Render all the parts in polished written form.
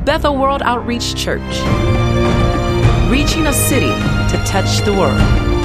Bethel World Outreach Church, reaching a city to touch the world.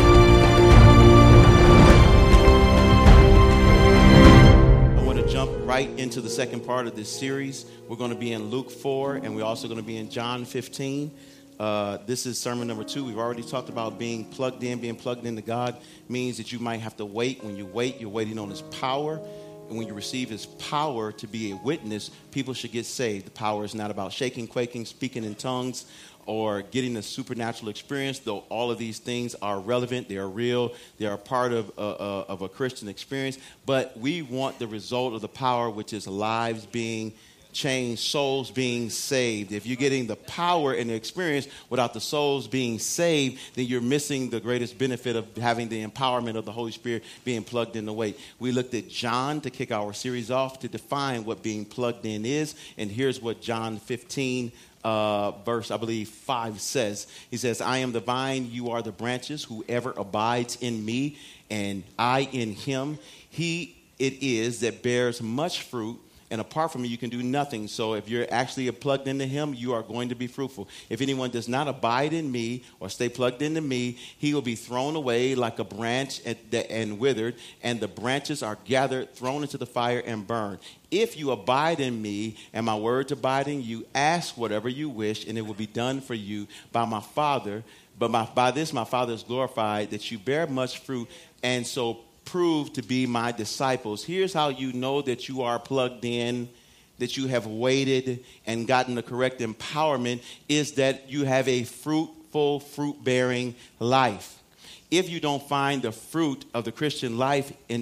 I want to jump right into the second part of this series. We're going to be in Luke 4, and we're also going to be in John 15. This is sermon number 2. We've already talked about being plugged in. Being plugged into God means that you might have to wait. When you wait, you're waiting on His power. And when you receive His power to be a witness, people should get saved. The power is not about shaking, quaking, speaking in tongues, or getting a supernatural experience, though all of these things are relevant. They are real. They are part of a Christian experience. But we want the result of the power, which is lives being changed, souls being saved. If you're getting the power and the experience without the souls being saved, then you're missing the greatest benefit of having the empowerment of the Holy Spirit being plugged in the way. We looked at John to kick our series off to define what being plugged in is. And here's what John 15 verse, I believe, 5 says. He says, I am the vine, you are the branches. Whoever abides in me and I in him, he it is that bears much fruit. And apart from me, you can do nothing. So if you're actually plugged into Him, you are going to be fruitful. If anyone does not abide in me or stay plugged into me, he will be thrown away like a branch and withered. And the branches are gathered, thrown into the fire, and burned. If you abide in me and my words abide in you, ask whatever you wish, and it will be done for you by my Father. But by this my Father is glorified, that you bear much fruit, and so prove to be my disciples. Here's how you know that you are plugged in, that you have waited and gotten the correct empowerment, is that you have a fruitful, fruit-bearing life. If you don't find the fruit of the Christian life in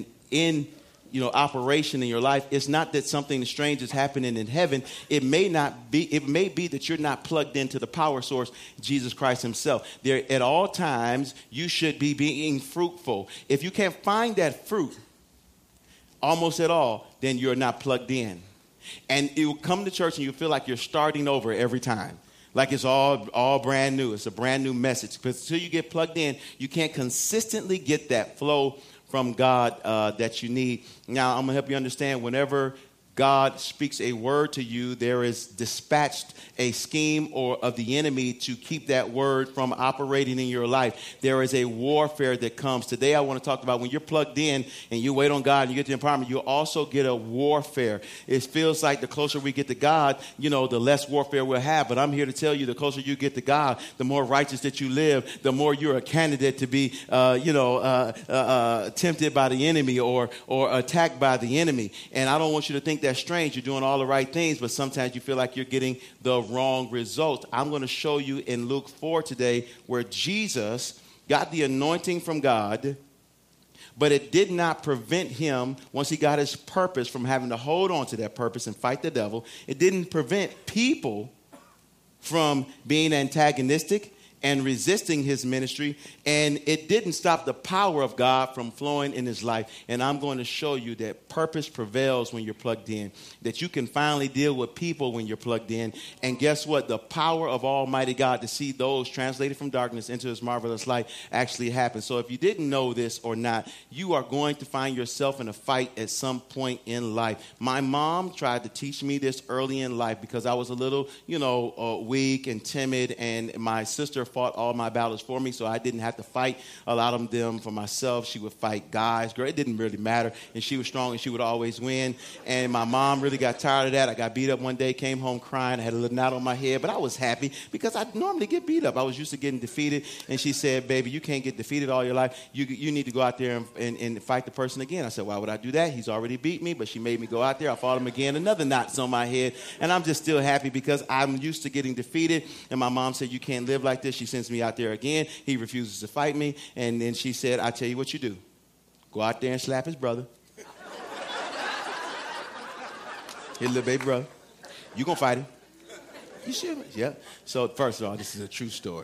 operation in your life, it's not that something strange is happening in heaven. It may be that you're not plugged into the power source, Jesus Christ Himself. There, at all times, you should be being fruitful. If you can't find that fruit almost at all, then you're not plugged in. And you will come to church and you feel like you're starting over every time. Like it's all brand new. It's a brand new message. Because until you get plugged in, you can't consistently get that flow from God that you need. Now, I'm going to help you understand, whenever God speaks a word to you, there is dispatched a scheme of the enemy to keep that word from operating in your life. There is a warfare that comes. Today, I want to talk about when you're plugged in and you wait on God and you get the empowerment, you also get a warfare. It feels like the closer we get to God, the less warfare we'll have. But I'm here to tell you, the closer you get to God, the more righteous that you live, the more you're a candidate to be, tempted by the enemy or attacked by the enemy. And I don't want you to think that's strange. You're doing all the right things, but sometimes you feel like you're getting the wrong results. I'm going to show you in Luke 4 today where Jesus got the anointing from God, but it did not prevent him, once he got his purpose, from having to hold on to that purpose and fight the devil. It didn't prevent people from being antagonistic and resisting his ministry, and it didn't stop the power of God from flowing in his life. And I'm going to show you that purpose prevails when you're plugged in, that you can finally deal with people when you're plugged in. And guess what? The power of Almighty God to see those translated from darkness into His marvelous light actually happens. So if you didn't know this or not, you are going to find yourself in a fight at some point in life. My mom tried to teach me this early in life because I was a little, weak and timid, and my sister fought all my battles for me, so I didn't have to fight a lot of them for myself. She would fight guys, girl, it didn't really matter, and she was strong and she would always win. And my mom really got tired of that. I got beat up one day, came home crying, I had a little knot on my head, but I was happy because I normally get beat up. I was used to getting defeated, and she said, baby, you can't get defeated all your life. You need to go out there and fight the person again. I said, why would I do that? He's already beat me, but she made me go out there. I fought him again. Another knot's on my head, and I'm just still happy because I'm used to getting defeated. And my mom said, you can't live like this. She sends me out there again. He refuses to fight me. And then she said, I tell you what you do. Go out there and slap his brother. His little baby brother. You gonna fight him. You should. Yeah. So first of all, this is a true story.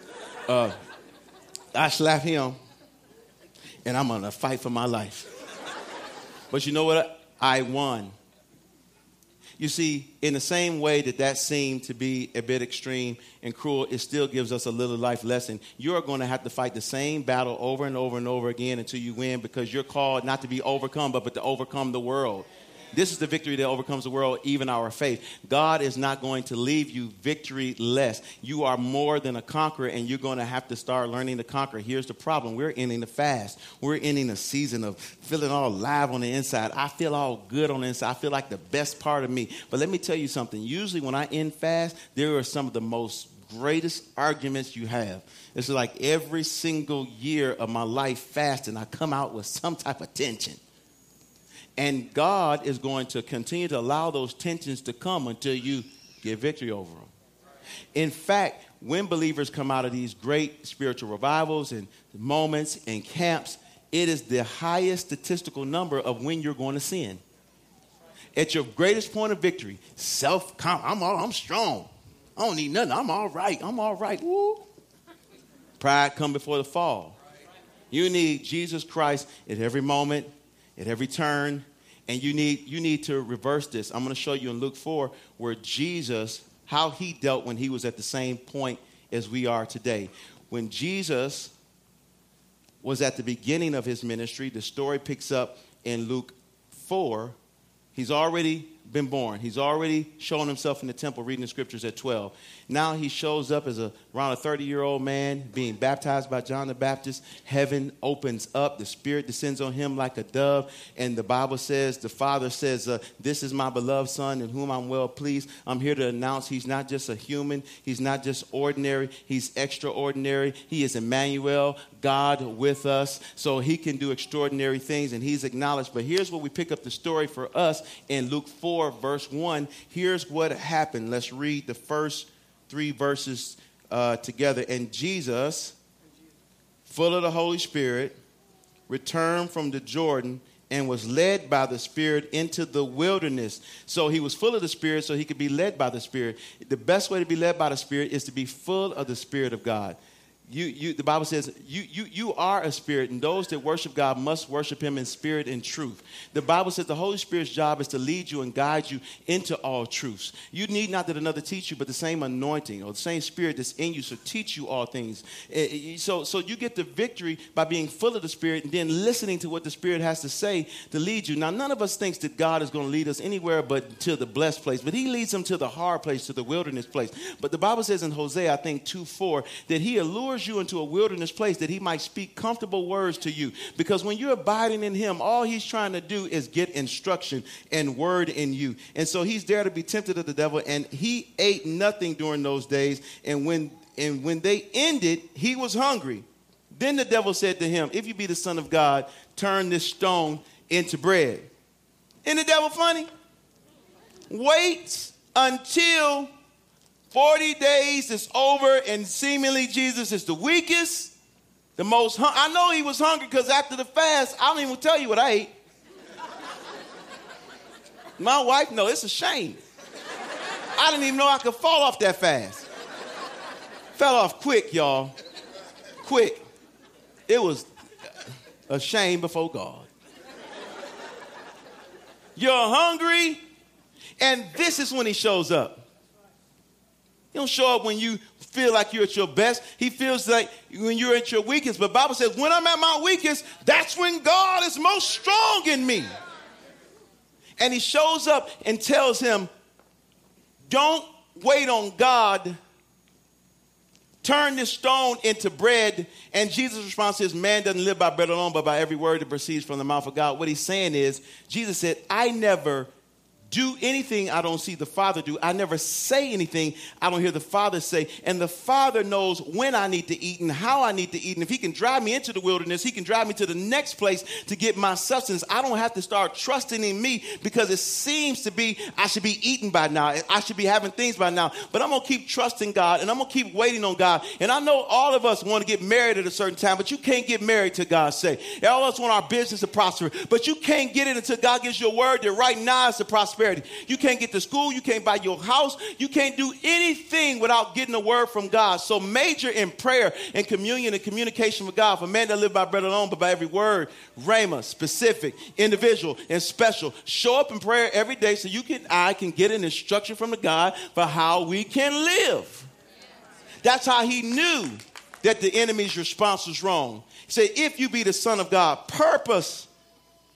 I slapped him, and I'm gonna fight for my life. But you know what? I won. You see, in the same way that seemed to be a bit extreme and cruel, it still gives us a little life lesson. You're going to have to fight the same battle over and over and over again until you win, because you're called not to be overcome, but to overcome the world. This is the victory that overcomes the world, even our faith. God is not going to leave you victory-less. You are more than a conqueror, and you're going to have to start learning to conquer. Here's the problem. We're ending the fast. We're ending a season of feeling all alive on the inside. I feel all good on the inside. I feel like the best part of me. But let me tell you something. Usually when I end fast, there are some of the most greatest arguments you have. It's like every single year of my life fasting, I come out with some type of tension. And God is going to continue to allow those tensions to come until you get victory over them. In fact, when believers come out of these great spiritual revivals and moments and camps, it is the highest statistical number of when you're going to sin. At your greatest point of victory, I'm strong. I don't need nothing. I'm all right. Woo. Pride come before the fall. You need Jesus Christ at every moment, at every turn, and you need to reverse this. I'm going to show you in Luke 4 where Jesus, how he dealt when he was at the same point as we are today. When Jesus was at the beginning of his ministry, the story picks up in Luke 4. He's already been born. He's already shown himself in the temple reading the scriptures at 12. Now he shows up as around a 30-year-old man being baptized by John the Baptist. Heaven opens up. The Spirit descends on him like a dove. And the Bible says, the Father says, this is my beloved Son in whom I'm well pleased. I'm here to announce he's not just a human. He's not just ordinary. He's extraordinary. He is Emmanuel, God with us. So he can do extraordinary things, and he's acknowledged. But here's where we pick up the story for us in Luke 4, verse 1. Here's what happened. Let's read the first 3 verses together. And Jesus, full of the Holy Spirit, returned from the Jordan and was led by the Spirit into the wilderness. So he was full of the Spirit so he could be led by the Spirit. The best way to be led by the Spirit is to be full of the Spirit of God. The Bible says you are a spirit, and those that worship God must worship him in spirit and truth. The Bible says the Holy Spirit's job is to lead you and guide you into all truths. You need not that another teach you, but the same anointing or the same Spirit that's in you should teach you all things. So you get the victory by being full of the Spirit and then listening to what the Spirit has to say to lead you. Now, none of us thinks that God is going to lead us anywhere but to the blessed place, but he leads them to the hard place, to the wilderness place. But the Bible says in Hosea, I think 2:4, that he allures you into a wilderness place that he might speak comfortable words to you. Because when you're abiding in him, all he's trying to do is get instruction and word in you. And so he's there to be tempted of the devil, and he ate nothing during those days. And when they ended, he was hungry. Then the devil said to him, if you be the Son of God, turn this stone into bread. Isn't the devil funny? Wait until 40 days is over, and seemingly Jesus is the weakest, the most I know he was hungry because after the fast, I don't even tell you what I ate. My wife, no, it's a shame. I didn't even know I could fall off that fast. Fell off quick, y'all. Quick. It was a shame before God. You're hungry, and this is when he shows up. He don't show up when you feel like you're at your best. He feels like when you're at your weakest. But the Bible says, when I'm at my weakest, that's when God is most strong in me. And he shows up and tells him, don't wait on God. Turn this stone into bread. And Jesus' response is, man doesn't live by bread alone, but by every word that proceeds from the mouth of God. What he's saying is, Jesus said, I never do anything I don't see the Father do. I never say anything I don't hear the Father say. And the Father knows when I need to eat and how I need to eat. And if he can drive me into the wilderness, he can drive me to the next place to get my substance. I don't have to start trusting in me because it seems to be I should be eating by now. I should be having things by now. But I'm going to keep trusting God, and I'm going to keep waiting on God. And I know all of us want to get married at a certain time, but you can't get married till God say. All of us want our business to prosper, but you can't get it until God gives you a word that right now is the prosperity. You can't get to school. You can't buy your house. You can't do anything without getting a word from God. So major in prayer and communion and communication with God. For man that live by bread alone, but by every word, rhema, specific, individual, and special. Show up in prayer every day so I can get an instruction from the God for how we can live. That's how he knew that the enemy's response was wrong. He said, if you be the Son of God, purpose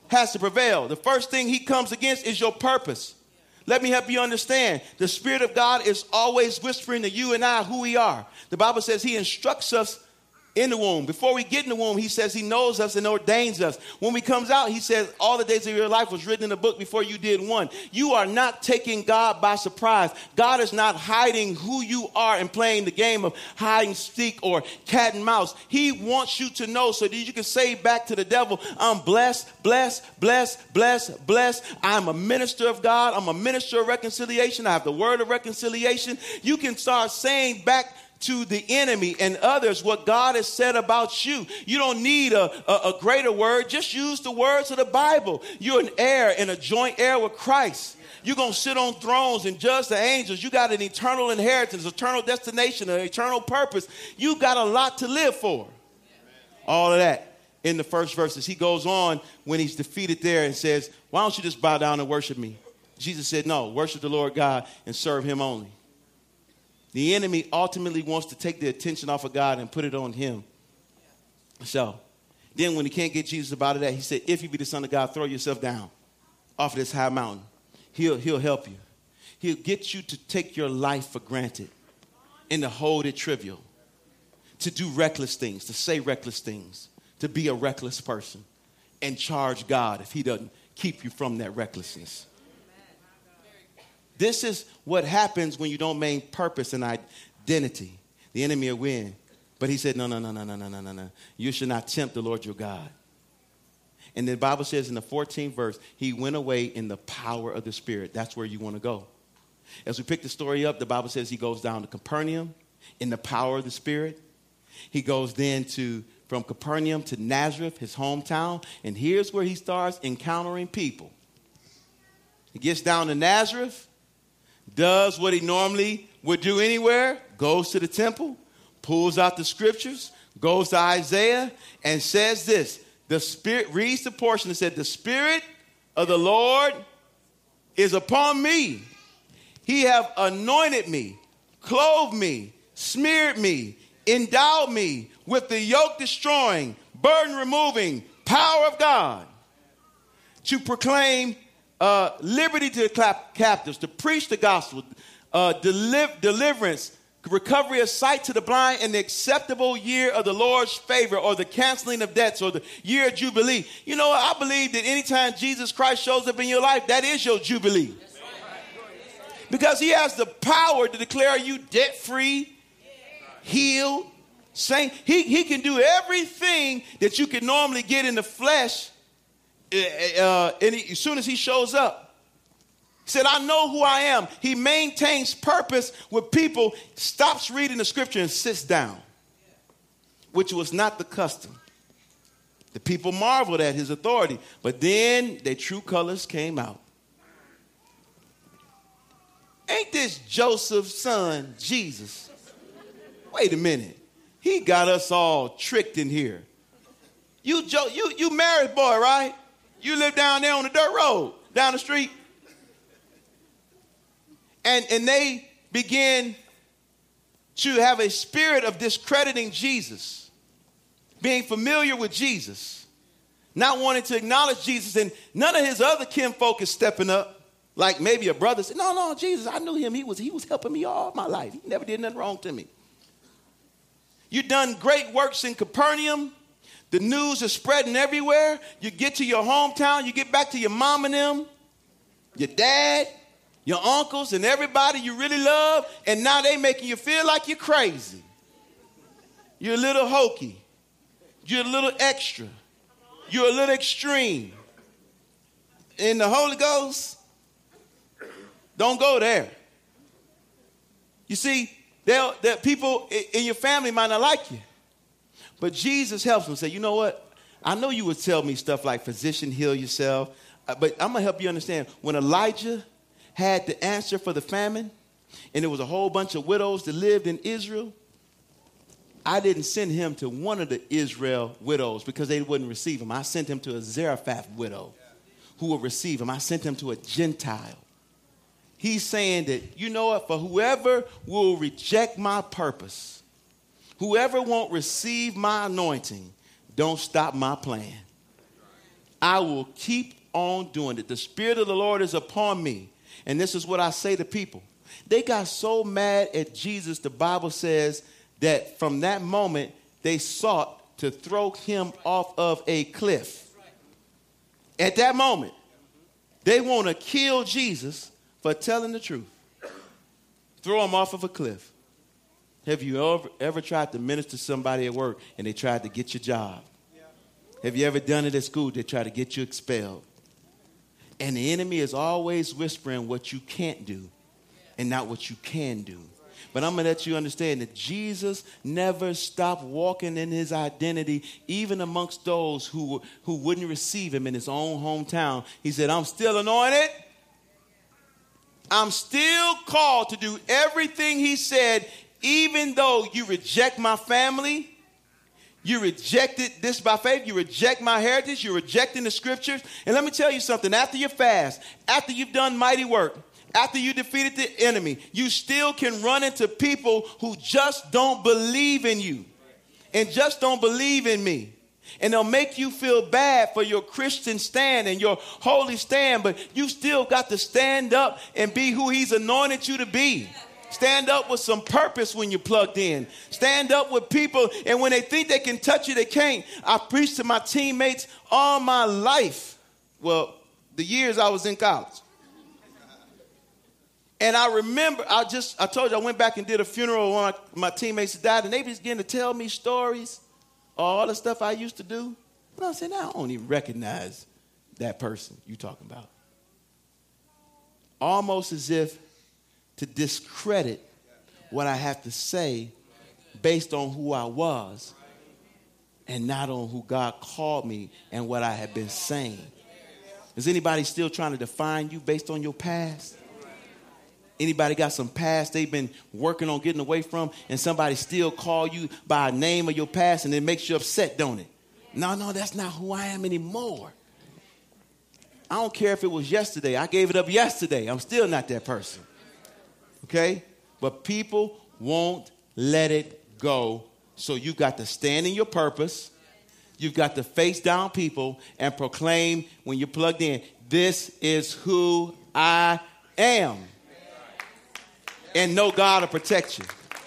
has to prevail. The first thing he comes against is your purpose. Let me help you understand. The Spirit of God is always whispering to you and I who we are. The Bible says he instructs us in the womb. Before we get in the womb, he says he knows us and ordains us. When we comes out, he says all the days of your life was written in a book before you did one. You are not taking God by surprise. God is not hiding who you are and playing the game of hide and seek or cat and mouse. He wants you to know so that you can say back to the devil, I'm blessed, blessed, blessed, blessed, blessed. I'm a minister of God. I'm a minister of reconciliation. I have the word of reconciliation. You can start saying back to the enemy and others what God has said about you. You don't need a greater word. Just use the words of the Bible. You're an heir and a joint heir with Christ. You're going to sit on thrones and judge the angels. You got an eternal inheritance, eternal destination, an eternal purpose. You got a lot to live for. All of that in the first verses. He goes on when he's defeated there and says, why don't you just bow down and worship me? Jesus said, no, worship the Lord God and serve him only. The enemy ultimately wants to take the attention off of God and put it on him. So then when he can't get Jesus about it, he said, if you be the Son of God, throw yourself down off of this high mountain. He'll help you. He'll get you to take your life for granted and to hold it trivial, to do reckless things, to say reckless things, to be a reckless person and charge God if he doesn't keep you from that recklessness. This is what happens when you don't maintain purpose and identity. The enemy will win. But he said, no. You should not tempt the Lord your God. And the Bible says in the 14th verse, he went away in the power of the Spirit. That's where you want to go. As we pick the story up, the Bible says he goes down to Capernaum in the power of the Spirit. He goes then from Capernaum to Nazareth, his hometown. And here's where he starts encountering people. He gets down to Nazareth. Does what he normally would do anywhere, goes to the temple, pulls out the scriptures, goes to Isaiah, and says this. The Spirit, reads the portion that said, the Spirit of the Lord is upon me. He have anointed me, clothed me, smeared me, endowed me with the yoke destroying, burden removing power of God to proclaim liberty to the captives, to preach the gospel, deliverance, recovery of sight to the blind, and the acceptable year of the Lord's favor, or the canceling of debts, or the year of Jubilee. You know, I believe that anytime Jesus Christ shows up in your life, that is your Jubilee. Because he has the power to declare you debt-free, healed, saint. He can do everything that you can normally get in the flesh. As soon as he shows up, he said, I know who I am. He maintains purpose with people, stops reading the scripture and sits down, which was not the custom. The people marveled at his authority, but then their true colors came out. Ain't this Joseph's son, Jesus? Wait a minute. He got us all tricked in here. You married boy, right? You live down there on the dirt road, down the street. And they begin to have a spirit of discrediting Jesus, being familiar with Jesus, not wanting to acknowledge Jesus. And none of his other kinfolk is stepping up, like maybe a brother said, no, Jesus, I knew him. He was helping me all my life. He never did nothing wrong to me. You've done great works in Capernaum. The news is spreading everywhere. You get to your hometown, you get back to your mom and them, your dad, your uncles, and everybody you really love, and now they making you feel like you're crazy. You're a little hokey. You're a little extra. You're a little extreme. In the Holy Ghost, don't go there. You see, that people in your family might not like you. But Jesus helps them say, you know what? I know you would tell me stuff like, physician, heal yourself. But I'm going to help you understand. When Elijah had the answer for the famine, and there was a whole bunch of widows that lived in Israel, I didn't send him to one of the Israel widows because they wouldn't receive him. I sent him to a Zarephath widow who would receive him. I sent him to a Gentile. He's saying that, you know what? For whoever will reject my purpose, whoever won't receive my anointing, don't stop my plan. I will keep on doing it. The Spirit of the Lord is upon me. And this is what I say to people. They got so mad at Jesus, the Bible says, that from that moment, they sought to throw him off of a cliff. At that moment, they want to kill Jesus for telling the truth. Throw him off of a cliff. Have you ever tried to minister to somebody at work and they tried to get your job? Have you ever done it at school? They tried to get you expelled. And the enemy is always whispering what you can't do and not what you can do. But I'm going to let you understand that Jesus never stopped walking in his identity, even amongst those who wouldn't receive him in his own hometown. He said, I'm still anointed. I'm still called to do everything he said, even though you reject my family. You rejected this by faith. You reject my heritage. You're rejecting the scriptures. And let me tell you something. After you fast, after you've done mighty work, after you defeated the enemy, you still can run into people who just don't believe in you and just don't believe in me. And they'll make you feel bad for your Christian stand and your holy stand, but you still got to stand up and be who he's anointed you to be. Stand up with some purpose when you're plugged in. Stand up with people, and when they think they can touch you, they can't. I preached to my teammates all my life. Well, the years I was in college. And I remember, I told you I went back and did a funeral when my teammates died, and they began to tell me stories, all the stuff I used to do. And I said, I don't even recognize that person you talking about. Almost as if to discredit what I have to say based on who I was and not on who God called me and what I have been saying. Is anybody still trying to define you based on your past? Anybody got some past they've been working on getting away from, and somebody still call you by a name of your past, and it makes you upset, don't it? No, that's not who I am anymore. I don't care if it was yesterday. I gave it up yesterday. I'm still not that person. Okay? But people won't let it go. So you've got to stand in your purpose. You've got to face down people and proclaim when you're plugged in, this is who I am. And know God will protect you.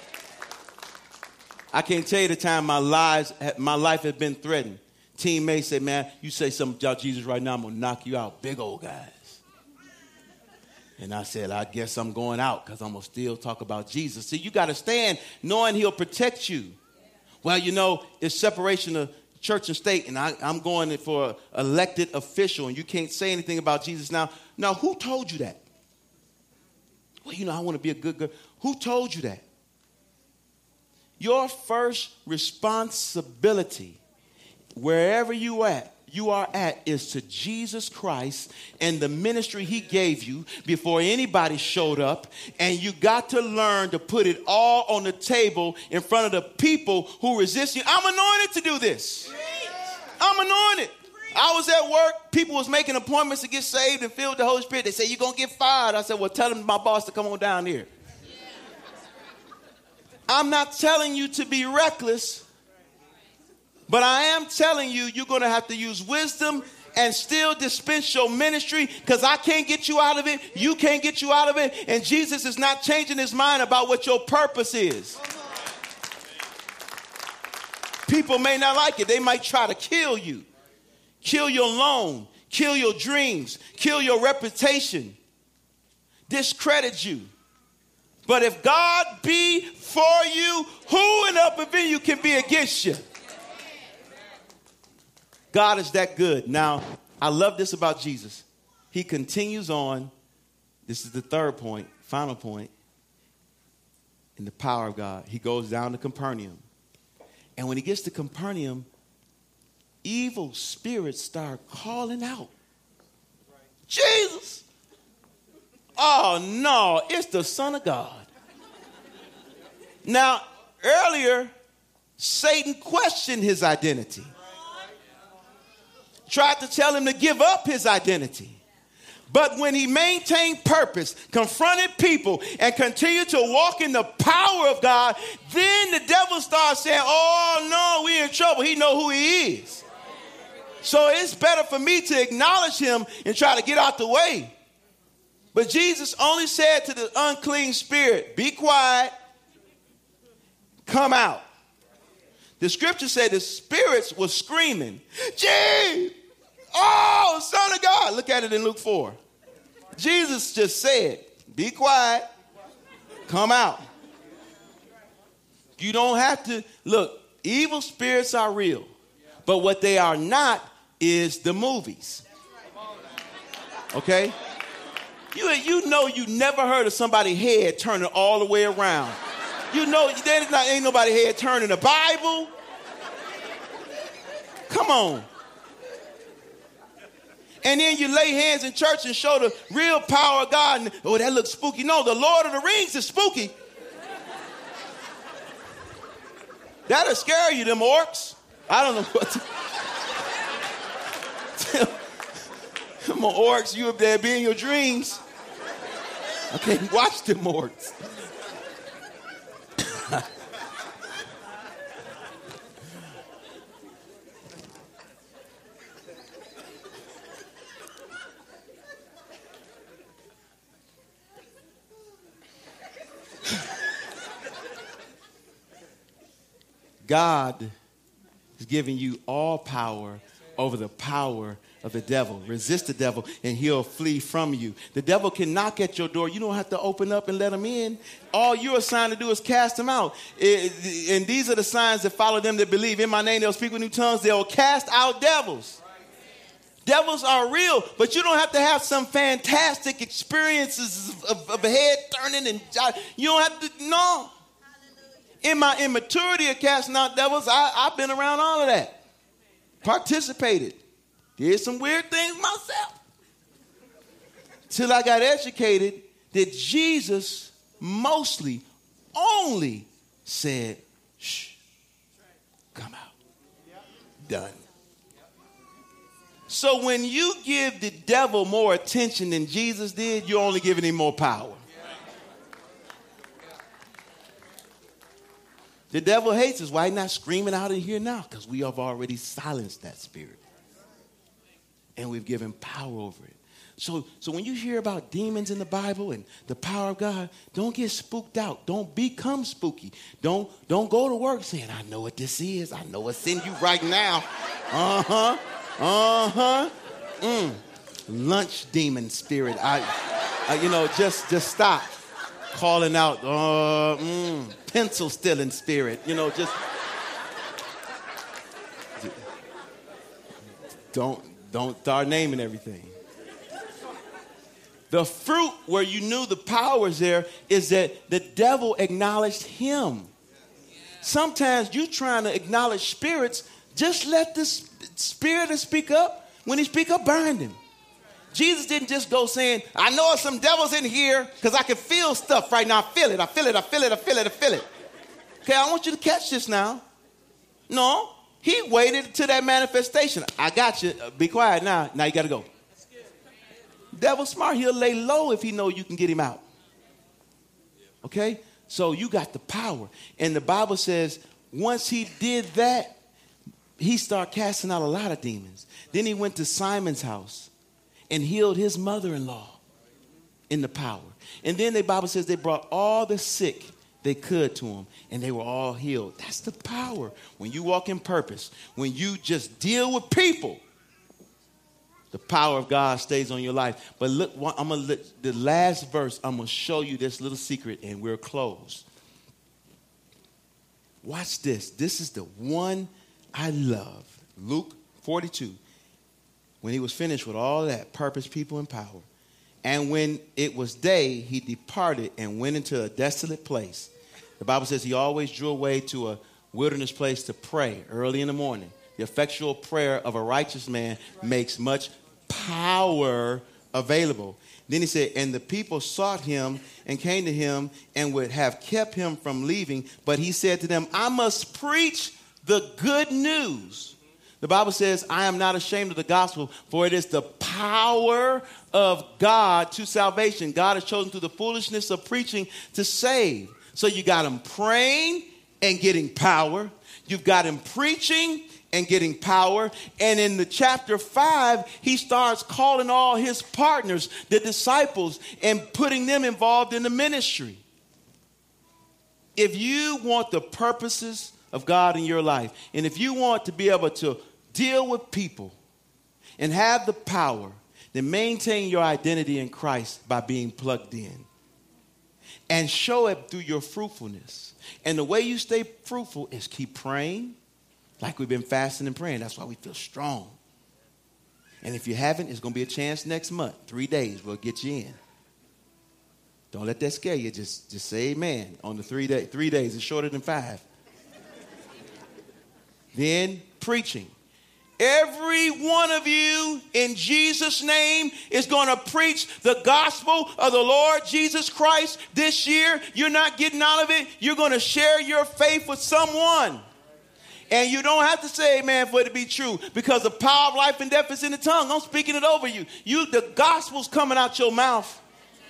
I can't tell you the time my life has been threatened. Teammates say, man, you say something about Jesus right now, I'm going to knock you out. Big old guys. And I said, I guess I'm going out because I'm going to still talk about Jesus. See, you got to stand knowing he'll protect you. Well, you know, it's separation of church and state, and I'm going for an elected official, and you can't say anything about Jesus now. Now, who told you that? Well, you know, I want to be a good girl. Who told you that? Your first responsibility, wherever you are at, is to Jesus Christ and the ministry he gave you before anybody showed up. And you got to learn to put it all on the table in front of the people who resist you. I'm anointed to do this. I'm anointed. I was at work. People was making appointments to get saved and filled with the Holy Spirit. They say, you're going to get fired. I said, well, tell them my boss to come on down here. I'm not telling you to be reckless, but I am telling you, you're going to have to use wisdom and still dispense your ministry, because I can't get you out of it. You can't get you out of it. And Jesus is not changing his mind about what your purpose is. People may not like it. They might try to kill you. Kill your loan, kill your dreams, kill your reputation, discredit you. But if God be for you, who in the upper venue can be against you? God is that good. Now, I love this about Jesus. He continues on. This is the third point, final point, in the power of God. He goes down to Capernaum. And when he gets to Capernaum, evil spirits start calling out. Jesus. Oh, no, it's the Son of God. Now, earlier, Satan questioned his identity. Tried to tell him to give up his identity. But when he maintained purpose, confronted people, and continued to walk in the power of God, then the devil starts saying, oh, no, we're in trouble. He know who he is. So it's better for me to acknowledge him and try to get out the way. But Jesus only said to the unclean spirit, be quiet, come out. The scripture said the spirits were screaming, "Gee, oh, Son of God." Look at it in Luke 4. Jesus just said, be quiet, come out. You don't have to, look, evil spirits are real. But what they are not is the movies. Okay? You know you never heard of somebody's head turning all the way around. You know ain't nobody head turning the Bible. Come on. And then you lay hands in church and show the real power of God. And, oh, that looks spooky. No, the Lord of the Rings is spooky. That'll scare you, them orcs. I don't know what to... Them orcs, you up there be in your dreams. I can't watch them orcs. God is giving you all power over the power of the devil. Resist the devil and he'll flee from you. The devil can knock at your door. You don't have to open up and let him in. All you're assigned to do is cast him out. And these are the signs that follow them that believe. In my name, they'll speak with new tongues. They'll cast out devils. Devils are real, but you don't have to have some fantastic experiences of a head turning and you don't have to, no. In my immaturity of casting out devils, I've been around all of that. Participated. Did some weird things myself. Till I got educated that Jesus mostly only said, shh, come out. Done. So when you give the devil more attention than Jesus did, you're only giving him more power. The devil hates us. Why he's not screaming out in here now? Because we have already silenced that spirit. And we've given power over it. So when you hear about demons in the Bible and the power of God, don't get spooked out. Don't become spooky. Don't go to work saying, I know what this is. I know what's in you right now. Lunch demon spirit. Just stop calling out, pencil stealing spirit. Just don't start naming everything. The fruit where you knew the power is there is that the devil acknowledged him. Sometimes you trying to acknowledge spirits, just let the spirit speak up. When he speak up, bind him. Jesus didn't just go saying, I know there's some devils in here because I can feel stuff right now. I feel it. Okay, I want you to catch this now. No, he waited to that manifestation. I got you. Be quiet now. Now you got to go. Devil's smart. He'll lay low if he know you can get him out. Okay? So you got the power. And the Bible says once he did that, he started casting out a lot of demons. Then he went to Simon's house and healed his mother-in-law in the power. And then the Bible says they brought all the sick they could to him, and they were all healed. That's the power. When you walk in purpose, when you just deal with people, the power of God stays on your life. But look, the last verse, I'm going to show you this little secret, and we're closed. Watch this. This is the one I love. Luke 42. When he was finished with all that, purpose, people, and power. And when it was day, he departed and went into a desolate place. The Bible says he always drew away to a wilderness place to pray early in the morning. The effectual prayer of a righteous man makes much power available. Then he said, and the people sought him and came to him and would have kept him from leaving. But he said to them, I must preach the good news. The Bible says, I am not ashamed of the gospel, for it is the power of God to salvation. God has chosen through the foolishness of preaching to save. So you got him praying and getting power. You've got him preaching and getting power. And in the chapter 5, he starts calling all his partners, the disciples, and putting them involved in the ministry. If you want the purposes of God in your life, and if you want to be able to deal with people and have the power, then maintain your identity in Christ by being plugged in. And show it through your fruitfulness. And the way you stay fruitful is keep praying, like we've been fasting and praying. That's why we feel strong. And if you haven't, it's going to be a chance next month. 3 days, we'll get you in. Don't let that scare you. Just say amen on the 3 days. 3 days is shorter than 5. Then preaching. Every one of you in Jesus' name is going to preach the gospel of the Lord Jesus Christ this year. You're not getting out of it. You're going to share your faith with someone. And you don't have to say amen for it to be true, because the power of life and death is in the tongue. I'm speaking it over you. The gospel's coming out your mouth.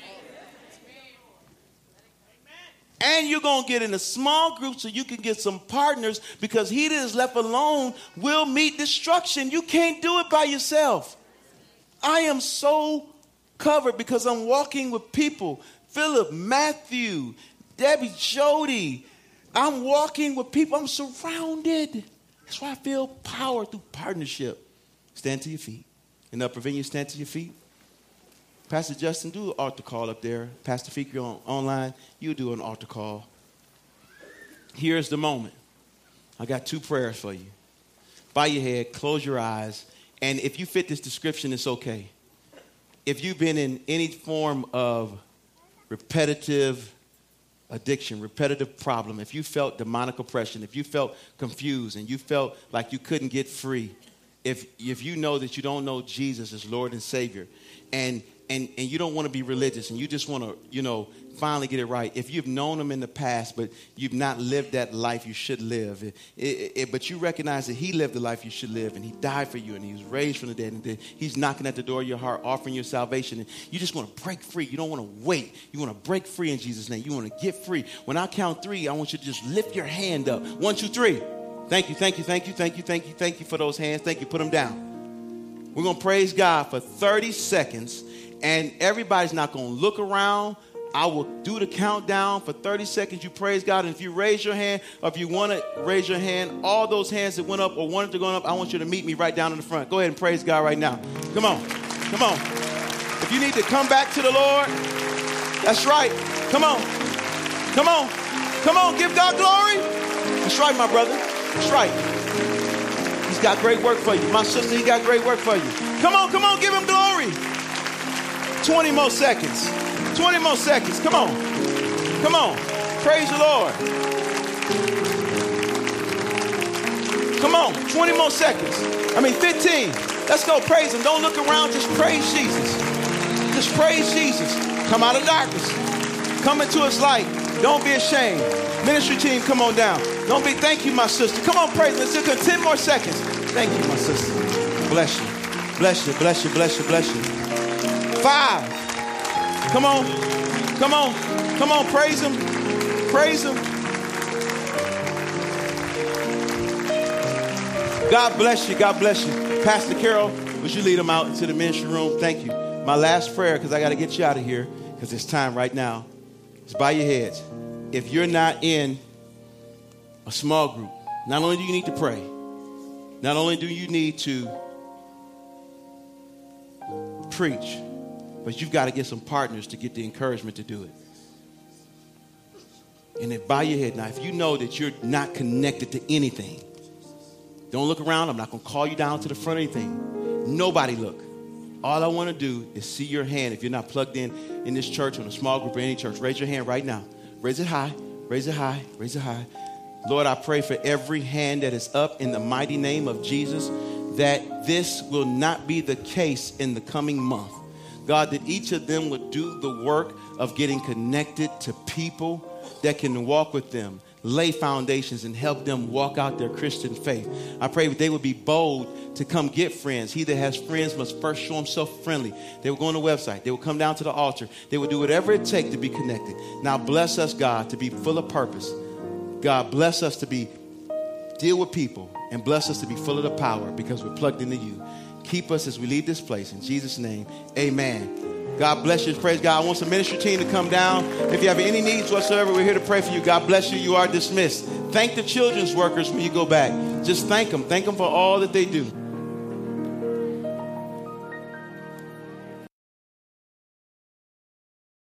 And you're going to get in a small group so you can get some partners, because he that is left alone will meet destruction. You can't do it by yourself. I am so covered because I'm walking with people. Philip, Matthew, Debbie, Jody. I'm walking with people. I'm surrounded. That's why I feel power through partnership. Stand to your feet. In the upper venue, stand to your feet. Pastor Justin, do an altar call up there. Pastor Fikri online, you do an altar call. Here's the moment. I got 2 prayers for you. Bow your head, close your eyes, and if you fit this description, it's okay. If you've been in any form of repetitive addiction, repetitive problem, if you felt demonic oppression, if you felt confused and you felt like you couldn't get free, if you know that you don't know Jesus as Lord and Savior, and you don't want to be religious and you just want to, finally get it right. If you've known him in the past, but you've not lived that life you should live, but you recognize that he lived the life you should live, and he died for you, and he was raised from the dead, and he's knocking at the door of your heart, offering you salvation, and you just want to break free. You don't want to wait. You want to break free in Jesus' name. You want to get free. When I count 3, I want you to just lift your hand up. 1, 2, 3. Thank you, thank you, thank you, thank you, thank you, thank you for those hands. Thank you. Put them down. We're going to praise God for 30 seconds. And everybody's not going to look around. I will do the countdown for 30 seconds. You praise God. And if you raise your hand, or if you want to raise your hand, all those hands that went up or wanted to go up, I want you to meet me right down in the front. Go ahead and praise God right now. Come on. Come on. If you need to come back to the Lord, that's right. Come on. Come on. Come on. Give God glory. That's right, my brother. That's right. He's got great work for you. My sister, he got great work for you. Come on. Come on. Give him glory. 20 more seconds. 20 more seconds. Come on. Come on. Praise the Lord. Come on. 20 more seconds. 15. Let's go. Praise him. Don't look around. Just praise Jesus. Just praise Jesus. Come out of darkness. Come into his light. Don't be ashamed. Ministry team, come on down. Don't be. Thank you, my sister. Come on, praise him. Let's do 10 more seconds. Thank you, my sister. Bless you. Bless you. Bless you. Bless you. Bless you. 5. Come on. Come on. Come on. Praise him. Praise him. God bless you. God bless you. Pastor Carol, would you lead them out into the ministry room? Thank you. My last prayer, because I got to get you out of here, because it's time right now, is bow your heads. If you're not in a small group, not only do you need to pray, not only do you need to preach, but you've got to get some partners to get the encouragement to do it. And then bow your head. Now, if you know that you're not connected to anything, don't look around. I'm not going to call you down to the front of anything. Nobody look. All I want to do is see your hand. If you're not plugged in this church or in a small group or any church, raise your hand right now. Raise it high. Raise it high. Raise it high. Lord, I pray for every hand that is up in the mighty name of Jesus, that this will not be the case in the coming month. God, that each of them would do the work of getting connected to people that can walk with them, lay foundations, and help them walk out their Christian faith. I pray that they would be bold to come get friends. He that has friends must first show himself friendly. They will go on the website. They will come down to the altar. They will do whatever it takes to be connected. Now bless us, God, to be full of purpose. God, bless us to deal with people and bless us to be full of the power because we're plugged into you. Keep us as we leave this place. In Jesus' name, amen. God bless you. Praise God. I want some ministry team to come down. If you have any needs whatsoever, we're here to pray for you. God bless you. You are dismissed. Thank the children's workers when you go back. Just thank them. Thank them for all that they do.